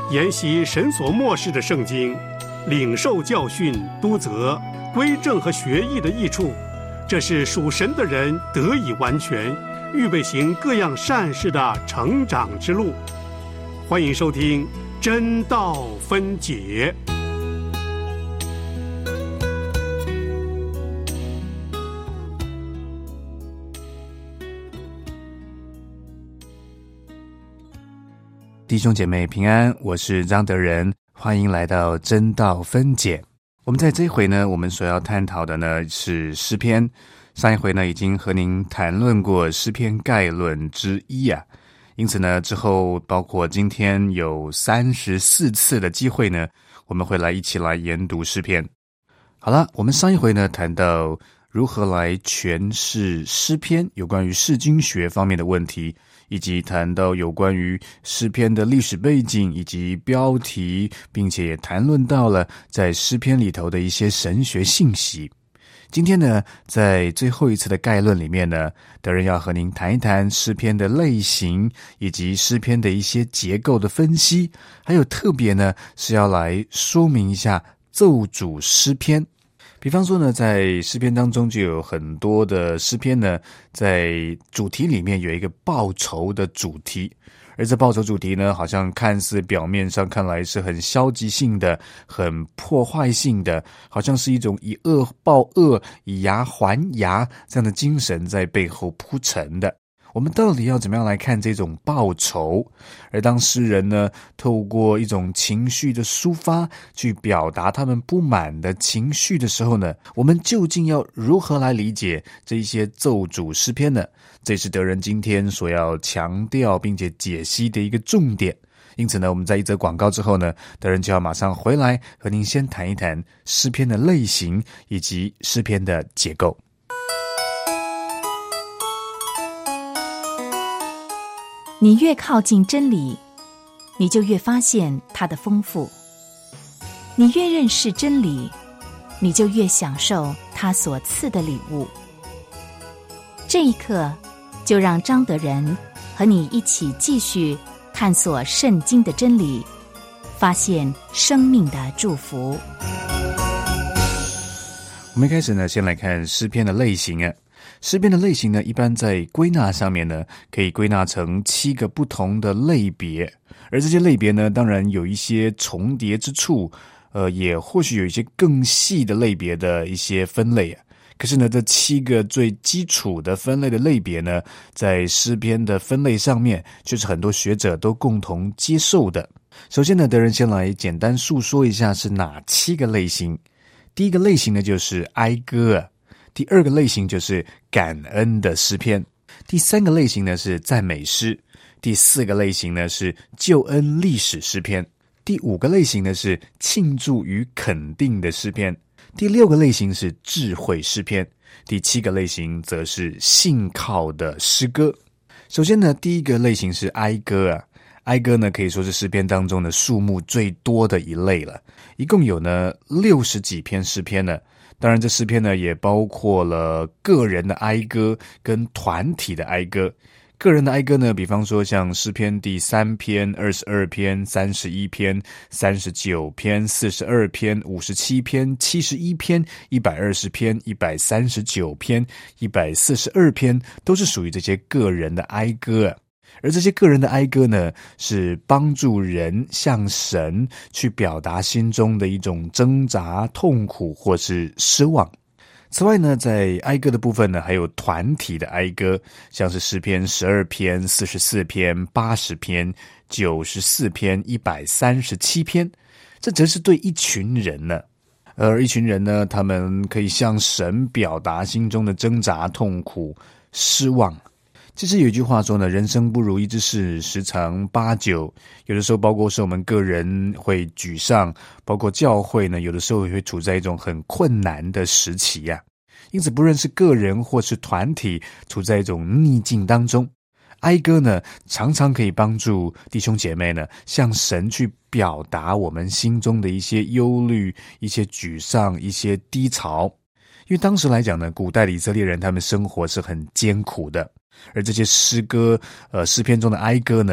研习神所默示的圣经，领受教训、督责、归正和学义的益处，这是属神的人得以完全，预备行各样善事的成长之路。欢迎收听真道分解。 弟兄姐妹平安，我是张德仁，欢迎来到真道分解。我们在这一回呢，我们所要探讨的呢是诗篇。上一回呢已经和您谈论过诗篇概论之一啊，因此呢之后包括今天有34次的机会呢，我们会一起来研读诗篇。好了，我们上一回呢谈到如何来诠释诗篇，有关于释经学方面的问题，以及谈到有关于诗篇的历史背景以及标题，并且也谈论到了在诗篇里头的一些神学信息。今天呢，在最后一次的概论里面呢，德仁要和您谈一谈诗篇的类型，以及诗篇的一些结构的分析，还有特别呢是要来说明一下奏主诗篇。比方说呢，在诗篇当中就有很多的诗篇呢，在主题里面有一个报仇的主题，而这报仇主题呢，好像看似表面上看来是很消极性的，很破坏性的，好像是一种以恶报恶，以牙还牙这样的精神在背后铺陈的。我们到底要怎么样来看这种报仇？而当诗人呢，透过一种情绪的抒发，去表达他们不满的情绪的时候呢，我们究竟要如何来理解这一些奏主诗篇呢？这是德仁今天所要强调并且解析的一个重点。因此呢，我们在一则广告之后呢，德仁就要马上回来和您先谈一谈诗篇的类型以及诗篇的结构。 你越靠近真理，你就越发现它的丰富；你越认识真理，你就越享受它所赐的礼物。这一刻，就让张德仁和你一起继续探索圣经的真理，发现生命的祝福。 我们一开始呢，先来看诗篇的类型啊。诗篇的类型呢，一般在归纳上面呢，可以归纳成7个不同的类别，而这些类别呢，当然有一些重叠之处，也或许有一些更细的类别的一些分类啊。可是呢，这7个最基础的分类的类别呢，在诗篇的分类上面，却是很多学者都共同接受的。首先呢，德仁先来简单述说一下是哪7个类型。第一个类型呢，就是哀歌啊。第二个类型就是感恩的诗篇，第三个类型呢是赞美诗，第四个类型呢是救恩历史诗篇，第五个类型呢是庆祝与肯定的诗篇，第六个类型是智慧诗篇，第7个类型则是信靠的诗歌。首先呢，第一个类型是哀歌啊。哀歌呢可以说是诗篇当中的数目最多的一类了，一共有呢60几篇诗篇呢。当然这诗篇呢也包括了个人的哀歌跟团体的哀歌。个人的哀歌呢，比方说像诗篇第3篇、22篇、31篇、39篇、42篇、57篇、71篇、120篇、139篇、142篇，都是属于这些个人的哀歌啊。而这些个人的哀歌呢，是帮助人向神去表达心中的一种挣扎、痛苦或是失望。此外呢，在哀歌的部分呢，还有团体的哀歌，像是诗篇12篇、44篇、80篇、94篇、137篇，这则是对一群人呢。而一群人呢，他们可以向神表达心中的挣扎、痛苦、失望。其实有一句话说呢，人生不如意之事十常八九，有的时候包括是我们个人会沮丧，包括教会呢，有的时候也会处在一种很困难的时期啊。因此不论是个人或是团体处在一种逆境当中，哀歌呢常常可以帮助弟兄姐妹呢向神去表达我们心中的一些忧虑、一些沮丧、一些低潮。因为当时来讲呢，古代的以色列人他们生活是很艰苦的，而这些诗歌诗篇中的哀歌呢，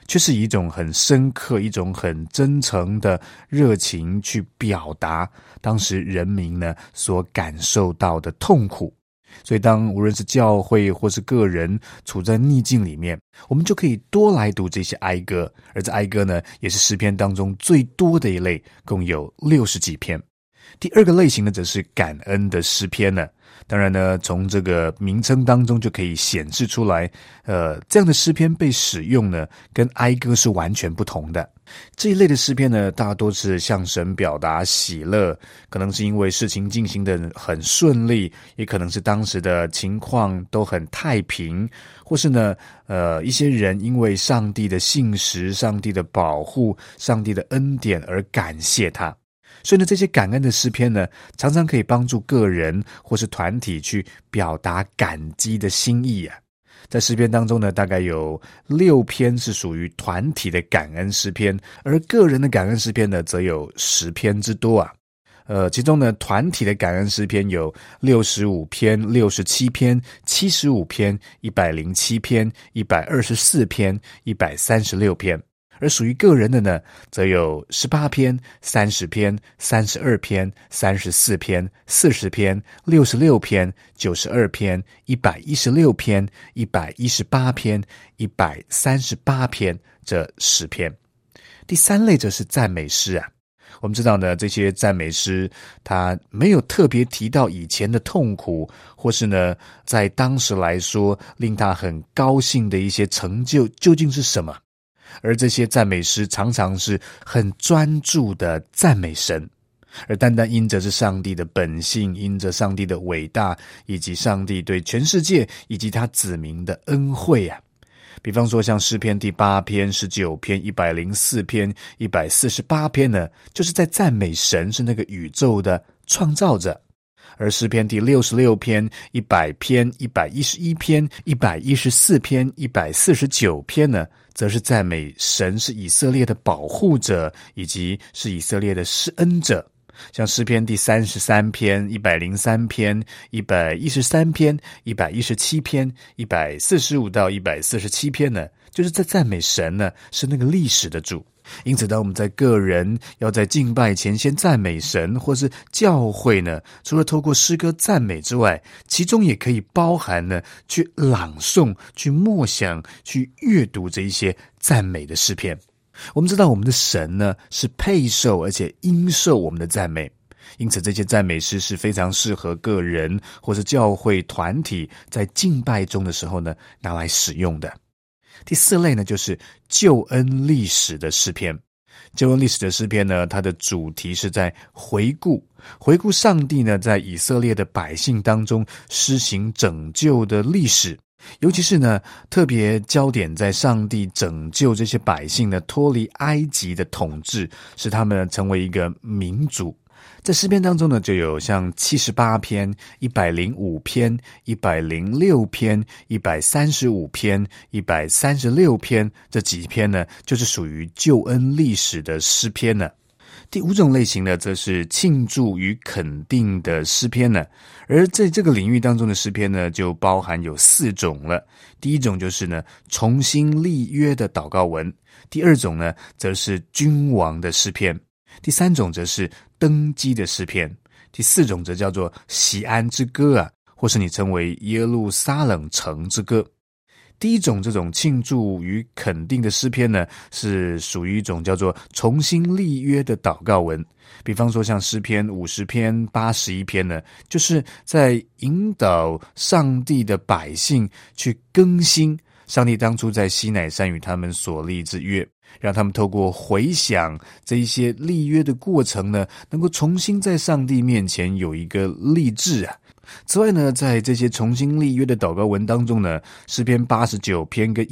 却是以一种很深刻、一种很真诚的热情去表达当时人民呢所感受到的痛苦。所以当无论是教会或是个人处在逆境里面，我们就可以多来读这些哀歌，而这哀歌呢也是诗篇当中最多的一类，共有60几篇。第二个类型呢则是感恩的诗篇呢。当然呢，从这个名称当中就可以显示出来，这样的诗篇被使用呢，跟哀歌是完全不同的。这一类的诗篇呢，大多是向神表达喜乐，可能是因为事情进行得很顺利，也可能是当时的情况都很太平，或是呢，一些人因为上帝的信实、上帝的保护、上帝的恩典而感谢他。所以呢，这些感恩的诗篇呢，常常可以帮助个人或是团体去表达感激的心意啊。在诗篇当中呢，大概有6篇是属于团体的感恩诗篇，而个人的感恩诗篇呢，则有10篇之多啊。其中呢，团体的感恩诗篇有65篇、67篇、75篇、107篇、124篇、136篇。而属于个人的呢，则有18篇、30篇、32篇、34篇、40篇、66篇、92篇、116篇、118篇、138篇这10篇。第三类则是赞美诗啊。我们知道呢，这些赞美诗它没有特别提到以前的痛苦，或是呢在当时来说令他很高兴的一些成就究竟是什么。而这些赞美诗常常是很专注的赞美神，而单单因着是上帝的本性，因着上帝的伟大，以及上帝对全世界以及他子民的恩惠啊。比方说像诗篇第8篇、19篇、104篇、148篇呢，就是在赞美神是那个宇宙的创造者。而诗篇第66篇、100篇、111篇、114篇、149篇呢，则是赞美神是以色列的保护者，以及是以色列的施恩者。像诗篇第33篇、103篇、113篇、117篇、145到147篇呢，就是在赞美神呢，是那个历史的主。因此当我们在个人要在敬拜前先赞美神，或是教会呢，除了透过诗歌赞美之外，其中也可以包含呢去朗诵、去默想、去阅读这一些赞美的诗篇。我们知道我们的神呢是配受而且应受我们的赞美，因此这些赞美诗是非常适合个人或是教会团体在敬拜中的时候呢拿来使用的。第4类呢，就是救恩历史的诗篇。救恩历史的诗篇呢，它的主题是在回顾上帝呢在以色列的百姓当中施行拯救的历史，尤其是呢特别焦点在上帝拯救这些百姓呢脱离埃及的统治，使他们成为一个民族。在诗篇当中呢，就有像78篇、105篇、106篇、135篇、136篇这几篇呢，就是属于救恩历史的诗篇呢。第5种类型呢，则是庆祝与肯定的诗篇呢。而在这个领域当中的诗篇呢，就包含有4种了。第一种就是呢，重新立约的祷告文；第2种呢，则是君王的诗篇；第3种则是登基的诗篇；第4种则叫做锡安之歌啊，或是你称为耶路撒冷城之歌。第一种这种庆祝与肯定的诗篇呢，是属于一种叫做重新立约的祷告文。比方说像诗篇50篇、81篇呢，就是在引导上帝的百姓去更新上帝当初在西乃山与他们所立之约，让他们透过回想这一些立约的过程呢，能够重新在上帝面前有一个立志啊。此外呢，在这些重新立约的祷告文当中呢，诗篇89篇跟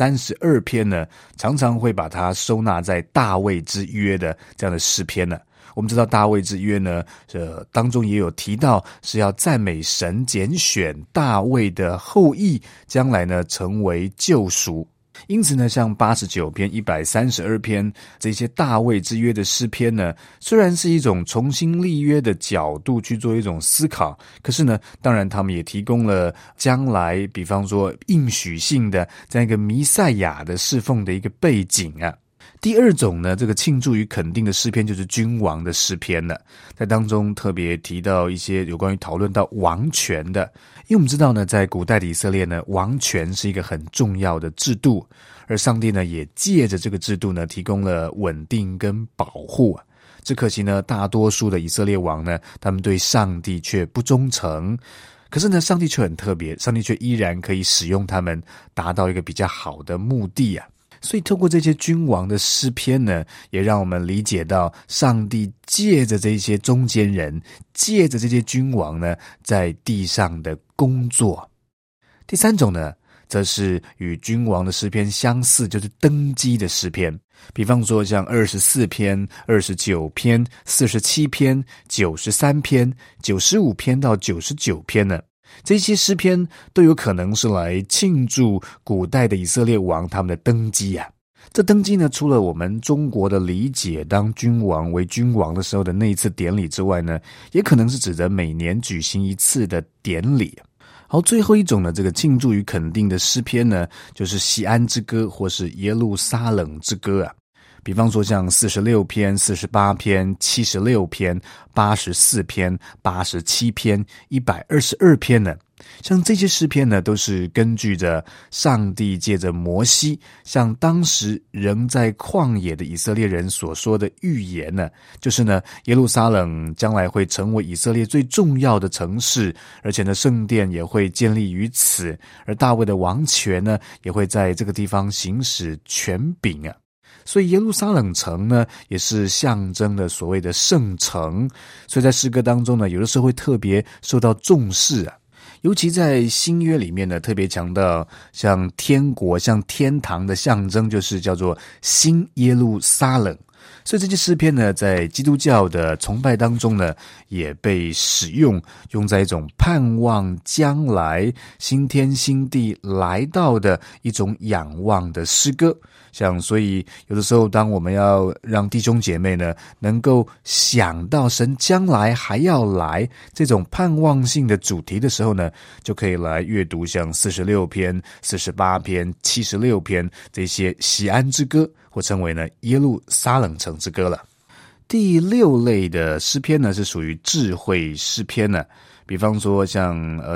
132篇呢，常常会把它收纳在大卫之约的这样的诗篇呢。我们知道大卫之约呢，当中也有提到是要赞美神拣选大卫的后裔，将来呢成为救赎。 因此呢，像89篇、132篇这些大卫之约的诗篇呢，虽然是一种重新立约的角度去做一种思考，可是呢，当然他们也提供了将来比方说应许性的这样一个弥赛亚的侍奉的一个背景啊。第二种呢，这个庆祝与肯定的诗篇就是君王的诗篇了，在当中特别提到一些有关于讨论到王权的，因为我们知道呢，在古代的以色列呢，王权是一个很重要的制度，而上帝呢也借着这个制度呢提供了稳定跟保护啊。只可惜呢，大多数的以色列王呢，他们对上帝却不忠诚，可是呢，上帝却很特别，上帝却依然可以使用他们达到一个比较好的目的啊。所以透过这些君王的诗篇呢，也让我们理解到上帝借着这些中间人，借着这些君王呢，在地上的工作。第三种呢，则是与君王的诗篇相似，就是登基的诗篇。比方说像24篇、29篇、47篇、93篇、95篇到99篇呢，这些诗篇都有可能是来庆祝古代的以色列王他们的登基啊。这登基呢，除了我们中国的理解当君王为君王的时候的那一次典礼之外呢，也可能是指的每年举行一次的典礼。好，最后一种呢，这个庆祝与肯定的诗篇呢，就是锡安之歌或是耶路撒冷之歌啊。比方说像46篇、48篇、76篇、84篇、87篇、122篇呢，像这些诗篇呢，都是根据着上帝借着摩西向当时仍在旷野的以色列人所说的预言呢，就是呢，耶路撒冷将来会成为以色列最重要的城市，而且呢，圣殿也会建立于此，而大卫的王权呢，也会在这个地方行使权柄啊。所以耶路撒冷城呢，也是象征了所谓的圣城，所以在诗歌当中呢，有的时候会特别受到重视啊。尤其在新约里面呢，特别强调像天国、像天堂的象征，就是叫做新耶路撒冷。所以这些诗篇呢，在基督教的崇拜当中呢，也被使用在一种盼望将来新天新地来到的一种仰望的诗歌。所以有的时候当我们要让弟兄姐妹呢能够想到神将来还要来这种盼望性的主题的时候呢，就可以来阅读像46篇、48篇、76篇这些锡安之歌，或称为呢耶路撒冷城之歌了。第6类的诗篇呢，是属于智慧诗篇呢。比方说像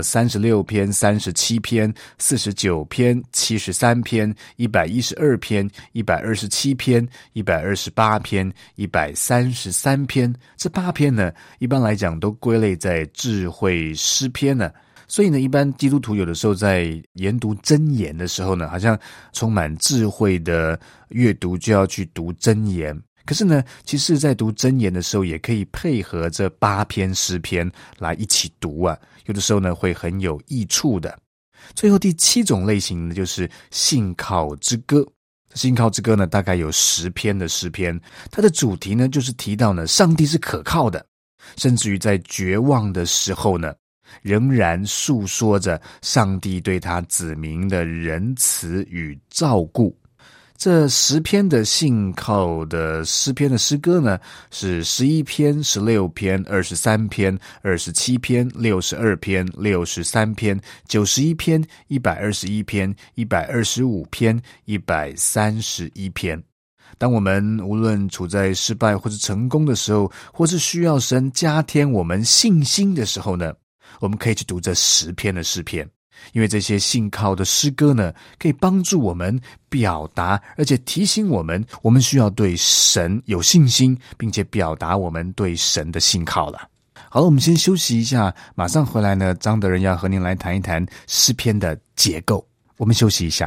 36篇、37篇、49篇、73篇、112篇、127篇、128篇、133篇，这8篇呢，一般来讲都归类在智慧诗篇呢。所以呢，一般基督徒有的时候在研读箴言的时候呢，好像充满智慧的阅读就要去读箴言。可是呢，其实在读箴言的时候，也可以配合这8篇诗篇来一起读啊，有的时候呢会很有益处的。最后第7种类型呢，就是信靠之歌。信靠之歌呢，大概有10篇的诗篇，它的主题呢，就是提到呢，上帝是可靠的，甚至于在绝望的时候呢，仍然诉说着上帝对他子民的仁慈与照顾。这10篇的信靠的诗篇的诗歌呢，是11篇、16篇、23篇、27篇、62篇、63篇、91篇、121篇、125篇、131篇。当我们无论处在失败或是成功的时候，或是需要神加添我们信心的时候呢，我们可以去读这10篇的诗篇。因为这些信靠的诗歌呢，可以帮助我们表达，而且提醒我们需要对神有信心，并且表达我们对神的信靠了。好了，我们先休息一下，马上回来呢，张德仁要和您来谈一谈诗篇的结构。我们休息一下。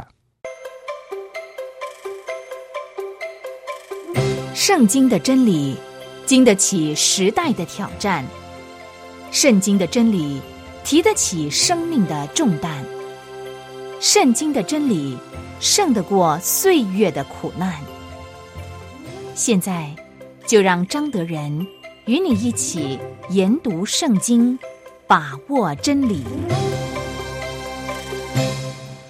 圣经的真理经得起时代的挑战，圣经的真理提得起生命的重担，圣经的真理胜得过岁月的苦难。现在就让张德仁与你一起研读圣经，把握真理。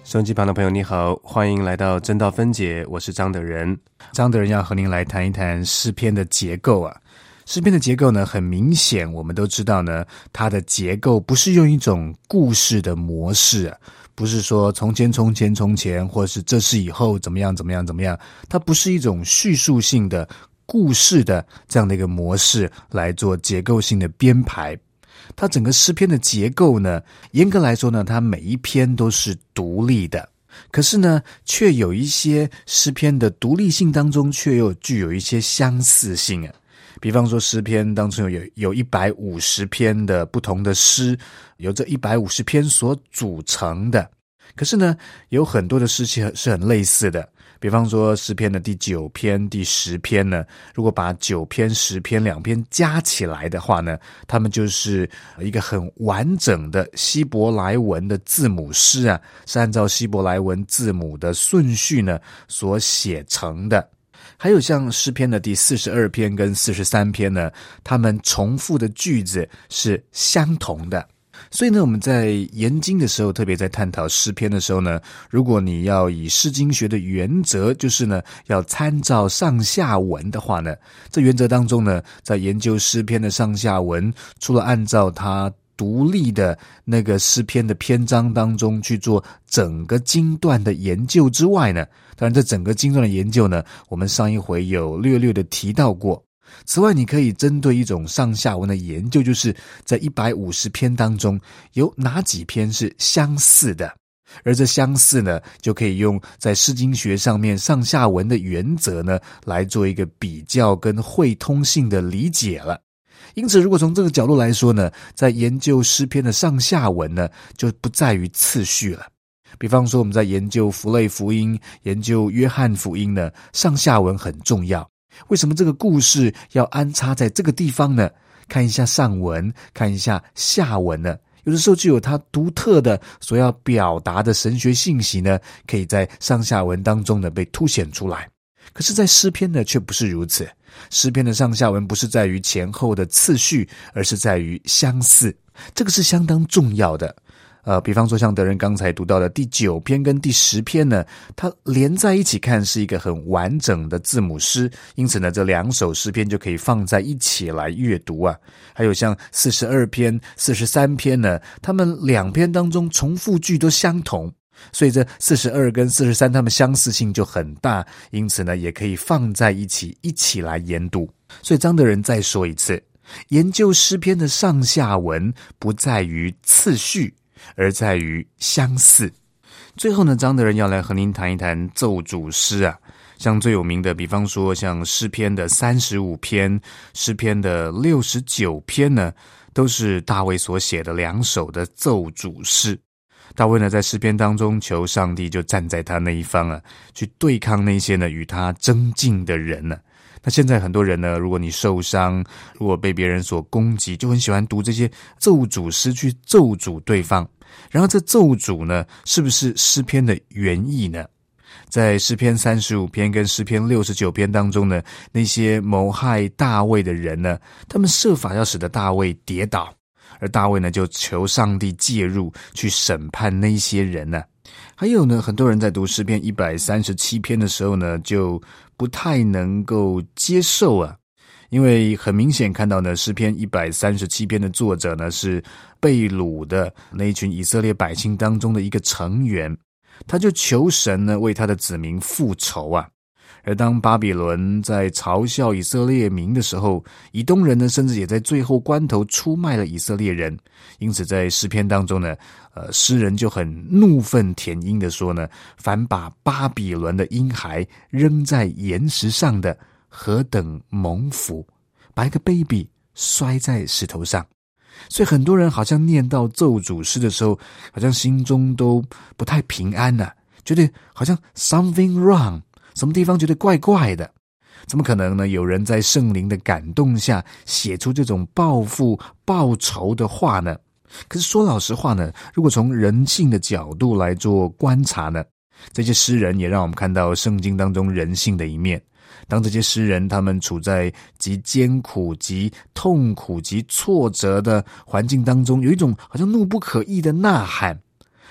收音机旁的朋友你好，欢迎来到真道分解，我是张德仁。 张德仁要和您来谈一谈诗篇的结构啊。诗篇的结构呢，很明显我们都知道呢，它的结构不是用一种故事的模式啊，不是说从前从前从前，或是这是以后怎么样怎么样怎么样，它不是一种叙述性的故事的这样的一个模式来做结构性的编排。它整个诗篇的结构呢，严格来说呢，它每一篇都是独立的，可是呢，却有一些诗篇的独立性当中，却又具有一些相似性啊。比方说诗篇当中有150篇的不同的诗，由这150篇所组成的，可是呢，有很多的诗是很类似的。比方说诗篇的第9篇、第10篇呢，如果把9篇、10篇2篇加起来的话呢，它们就是一个很完整的希伯来文的字母诗啊，是按照希伯来文字母的顺序呢所写成的。还有像诗篇的第42篇跟43篇呢，它们重复的句子是相同的。所以呢，我们在研经的时候，特别在探讨诗篇的时候呢，如果你要以诗经学的原则，就是呢要参照上下文的话呢，这原则当中呢，在研究诗篇的上下文，除了按照它独立的那个诗篇的篇章当中去做整个经段的研究之外呢，当然这整个经段的研究呢，我们上一回有略略的提到过。此外，你可以针对一种上下文的研究，就是在150篇当中有哪几篇是相似的，而这相似呢，就可以用在诗经学上面上下文的原则呢，来做一个比较跟汇通性的理解了。因此，如果从这个角度来说呢，在研究诗篇的上下文呢，就不在于次序了。比方说，我们在研究符类福音、研究约翰福音呢，上下文很重要。为什么这个故事要安插在这个地方呢？看一下上文，看一下下文呢，有的时候就有它独特的所要表达的神学信息呢，可以在上下文当中呢被凸显出来。可是在诗篇呢却不是如此，诗篇的上下文不是在于前后的次序，而是在于相似，这个是相当重要的。比方说像德仁刚才读到的第9篇跟第10篇呢，它连在一起看是一个很完整的字母诗，因此呢，这2首诗篇就可以放在一起来阅读啊。还有像42篇、43篇呢，它们2篇当中重复句都相同，所以这42跟43它们相似性就很大，因此呢，也可以放在一起来研读。所以张德仁再说一次，研究诗篇的上下文不在于次序，而在于相似。最后呢，张德仁要来和您谈一谈奏主诗啊，像最有名的，比方说像诗篇的35篇、诗篇的69篇呢，都是大卫所写的2首的奏主诗。大卫呢，在诗篇当中求上帝就站在他那一方啊，去对抗那些呢与他争竞的人呢。那现在很多人呢，如果你受伤，如果被别人所攻击，就很喜欢读这些奏主诗去咒诅对方。然后这咒诅呢，是不是诗篇的原意呢？在诗篇35篇跟诗篇69篇当中呢，那些谋害大卫的人呢，他们设法要使得大卫跌倒，而大卫呢就求上帝介入去审判那些人呢。还有呢，很多人在读诗篇137篇的时候呢，就不太能够接受啊，因为很明显看到呢，诗篇137篇的作者呢是被掳的那一群以色列百姓当中的一个成员，他就求神呢为他的子民复仇啊。而当巴比伦在嘲笑以色列民的时候，以东人呢甚至也在最后关头出卖了以色列人。因此在诗篇当中呢，诗人就很怒愤填膺的说呢，凡把巴比伦的婴孩扔在岩石上的，何等蒙福，把一个 baby 摔在石头上。所以很多人好像念到奏主诗的时候，好像心中都不太平安啊，觉得好像 something wrong， 什么地方觉得怪怪的。怎么可能呢？有人在圣灵的感动下写出这种报复报仇的话呢？可是说老实话呢，如果从人性的角度来做观察呢，这些诗人也让我们看到圣经当中人性的一面。当这些诗人他们处在极艰苦、极痛苦、极挫折的环境当中，有一种好像怒不可遏的呐喊。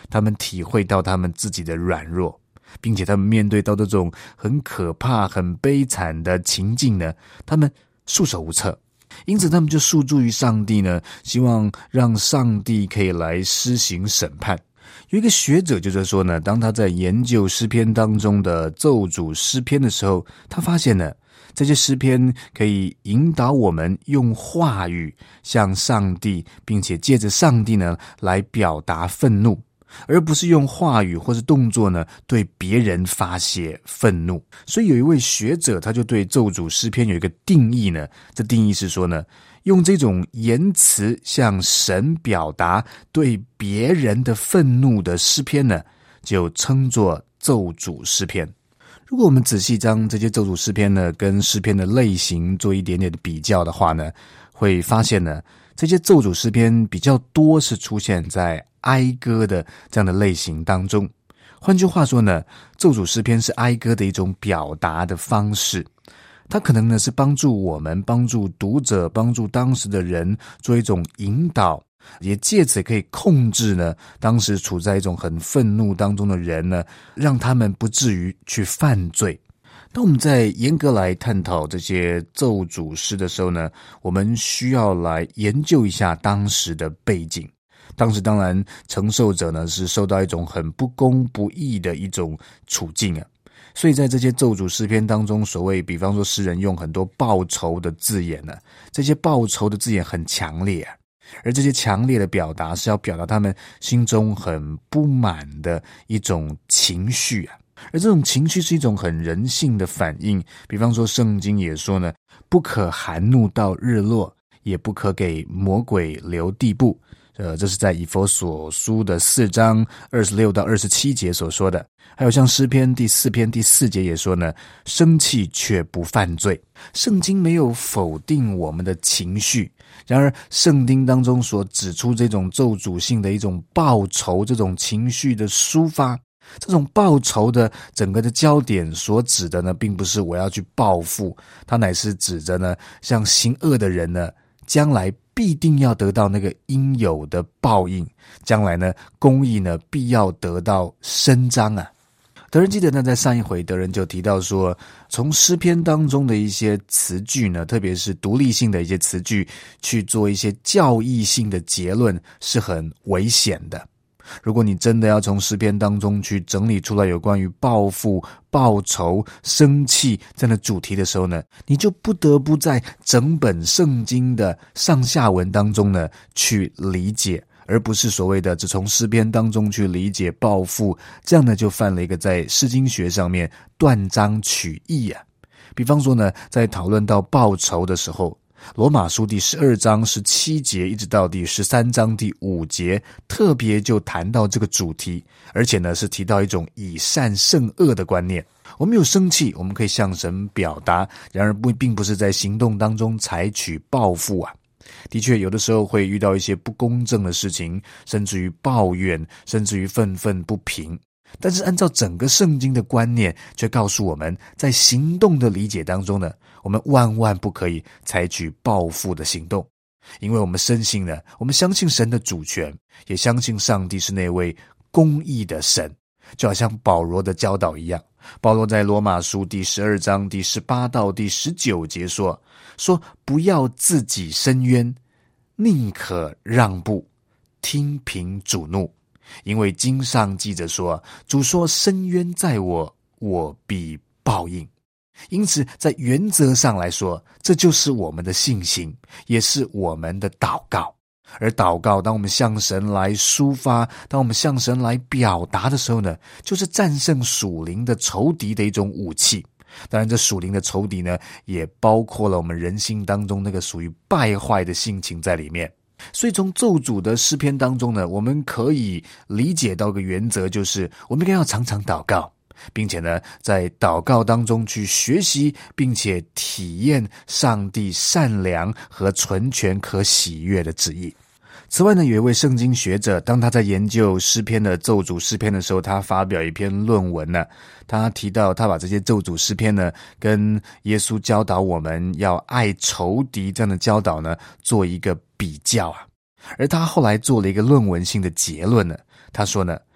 他们体会到他们自己的软弱，并且他们面对到这种很可怕很悲惨的情境呢，他们束手无策，因此他们就诉诸于上帝呢，希望让上帝可以来施行审判。有一个学者就是说呢，当他在研究诗篇当中的咒诅诗篇的时候，他发现呢，这些诗篇可以引导我们用话语向上帝，并且借着上帝呢来表达愤怒，而不是用话语或是动作呢对别人发泄愤怒。所以有一位学者他就对咒诅诗篇有一个定义呢，这定义是说呢，用这种言辞向神表达对别人的愤怒的诗篇呢，就称作咒诅诗篇。如果我们仔细将这些咒诅诗篇呢跟诗篇的类型做一点点的比较的话呢，会发现呢，这些咒诅诗篇比较多是出现在哀歌的这样的类型当中。换句话说呢，咒诅诗篇是哀歌的一种表达的方式，它可能呢是帮助我们、帮助读者、帮助当时的人做一种引导，也借此可以控制呢当时处在一种很愤怒当中的人呢，让他们不至于去犯罪。当我们在严格来探讨这些咒诅诗的时候呢，我们需要来研究一下当时的背景。当时当然承受者呢是受到一种很不公不义的一种处境啊，所以在这些咒诅诗篇当中，所谓比方说诗人用很多报仇的字眼呢，这些报仇的字眼很强烈啊，而这些强烈的表达是要表达他们心中很不满的一种情绪啊，而这种情绪是一种很人性的反应。比方说圣经也说呢，不可含怒到日落，也不可给魔鬼留地步。这是在以弗所书的4章26到27节所说的。还有像诗篇第4篇第4节也说呢，生气却不犯罪。圣经没有否定我们的情绪，然而圣经当中所指出这种咒诅性的一种报仇，这种情绪的抒发，这种报仇的整个的焦点所指的呢，并不是我要去报复，它乃是指着呢，像行恶的人呢，将来必定要得到那个应有的报应，将来呢，公义呢必要得到伸张啊。德仁记得呢，在上一回德仁就提到说，从诗篇当中的一些词句呢，特别是独立性的一些词句，去做一些教义性的结论是很危险的。如果你真的要从诗篇当中去整理出来有关于报复、报仇、生气这样的主题的时候呢，你就不得不在整本圣经的上下文当中呢去理解，而不是所谓的只从诗篇当中去理解报复，这样呢就犯了一个在诗经学上面断章取义啊。比方说呢，在讨论到报仇的时候，罗马书第12章17节一直到第13章第5节，特别就谈到这个主题，而且呢是提到一种以善胜恶的观念。我们有生气，我们可以向神表达，然而并不是在行动当中采取报复啊。的确有的时候会遇到一些不公正的事情，甚至于抱怨，甚至于愤愤不平，但是按照整个圣经的观念却告诉我们，在行动的理解当中呢，我们万万不可以采取报复的行动，因为我们深信呢，我们相信神的主权，也相信上帝是那位公义的神。就好像保罗的教导一样，保罗在罗马书第12章第18到第19节说不要自己伸冤，宁可让步，听凭主怒。因为经上记着说，主说伸冤在我，我必报应。因此在原则上来说，这就是我们的信心，也是我们的祷告。而祷告当我们向神来抒发，当我们向神来表达的时候呢，就是战胜属灵的仇敌的一种武器。当然这属灵的仇敌呢，也包括了我们人心当中那个属于败坏的性情在里面。所以从咒诅的诗篇当中呢，我们可以理解到一个原则，就是我们应该要常常祷告，并且呢在祷告当中去学习并且体验上帝善良和纯全可喜悦的旨意。此外呢，有一位圣经学者，当他在研究诗篇的咒诅诗篇的时候，他发表一篇论文呢，他提到他把这些咒诅诗篇呢跟耶稣教导我们要爱仇敌这样的教导呢做一个比较啊。而他后来做了一个论文性的结论呢，他说呢，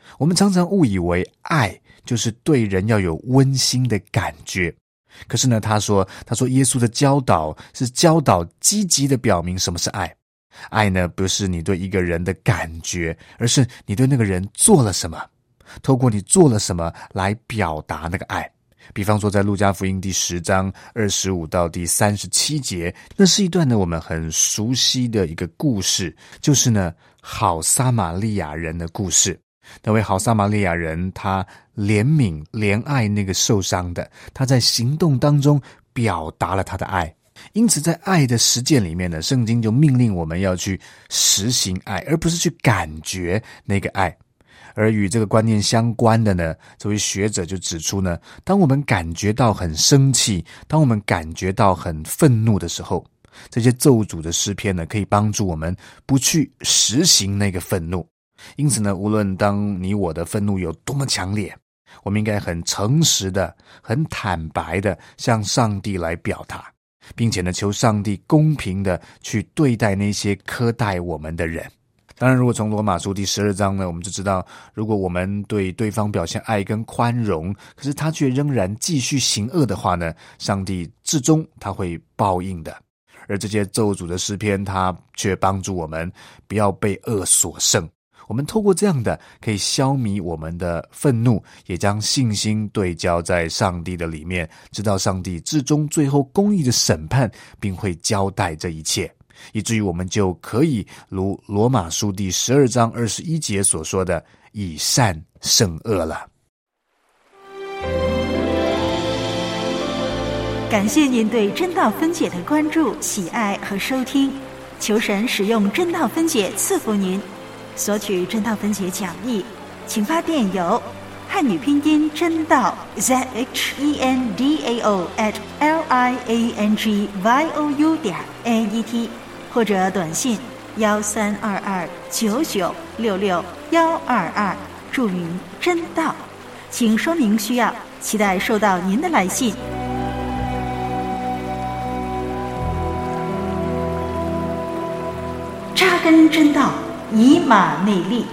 我们常常误以为爱就是对人要有温馨的感觉，可是呢，他说耶稣的教导是教导积极的表明什么是爱。爱呢，不是你对一个人的感觉，而是你对那个人做了什么，透过你做了什么来表达那个爱。比方说在路加福音第10章25到第37节，那是一段呢我们很熟悉的一个故事，就是呢好撒玛利亚人的故事。那位好撒玛利亚人，他怜悯怜爱那个受伤的，他在行动当中表达了他的爱。因此在爱的实践里面呢，圣经就命令我们要去实行爱，而不是去感觉那个爱。而与这个观念相关的呢，这位学者就指出呢，当我们感觉到很生气，当我们感觉到很愤怒的时候，这些咒诅的诗篇呢，可以帮助我们不去实行那个愤怒。因此呢，无论当你我的愤怒有多么强烈，我们应该很诚实的、很坦白的向上帝来表达，并且呢，求上帝公平的去对待那些苛待我们的人。当然，如果从罗马书第12章呢，我们就知道，如果我们对对方表现爱跟宽容，可是他却仍然继续行恶的话呢，上帝至终他会报应的。而这些咒诅的诗篇，他却帮助我们不要被恶所胜。我们透过这样的可以消弭我们的愤怒，也将信心对焦在上帝的里面，知道上帝至终最后公义的审判，并会交代这一切，以至于我们就可以如罗马书第12章21节所说的，以善胜恶了。 感谢您对真道分解的关注、喜爱和收听，求神使用真道分解赐福您。索取真道分解讲义，请发电邮汉语拼音真道 ZHENDAO@LIANGYOU.NET 或者短信132299662122，注明真道，请说明需要，期待收到您的来信。扎根真道，以马内利。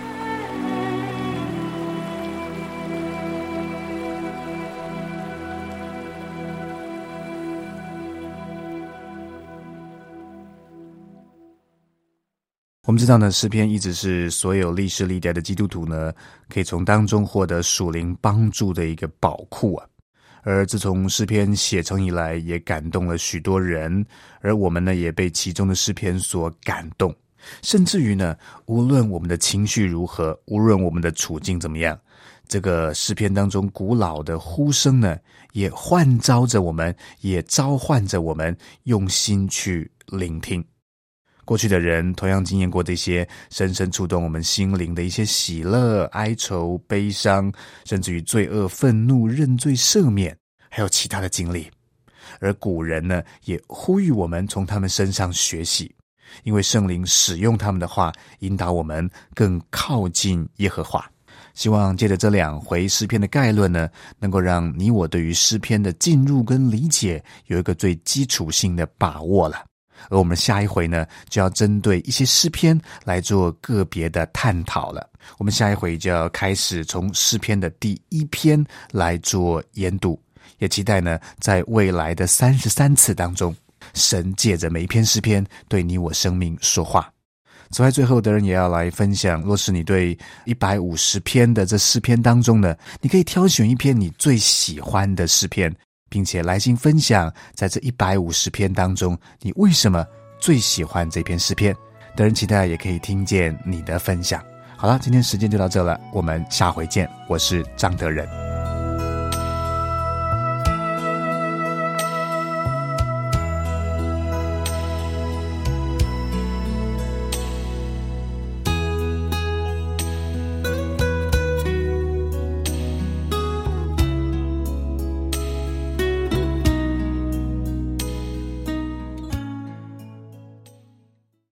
我们知道呢，诗篇一直是所有历世历代的基督徒呢，可以从当中获得属灵帮助的一个宝库啊。而自从诗篇写成以来，也感动了许多人，而我们呢，也被其中的诗篇所感动。甚至于呢，无论我们的情绪如何，无论我们的处境怎么样，这个诗篇当中古老的呼声呢，也唤召着我们，也召唤着我们用心去聆听。过去的人同样经验过这些深深触动我们心灵的一些喜乐、哀愁、悲伤，甚至于罪恶、愤怒、认罪、赦免，还有其他的经历。而古人呢，也呼吁我们从他们身上学习，因为圣灵使用他们的话，引导我们更靠近耶和华。希望借着这2回诗篇的概论呢，能够让你我对于诗篇的进入跟理解有一个最基础性的把握了。而我们下一回呢，就要针对一些诗篇来做个别的探讨了。我们下一回就要开始从诗篇的第1篇来做研读，也期待呢，在未来的33次当中，神借着每一篇诗篇对你我生命说话。此外，最后的人也要来分享，若是你对150篇的这诗篇当中呢，你可以挑选一篇你最喜欢的诗篇，并且来信分享，在这150篇当中，你为什么最喜欢这篇诗篇？的人期待也可以听见你的分享。好了，今天时间就到这了，我们下回见。我是张德仁。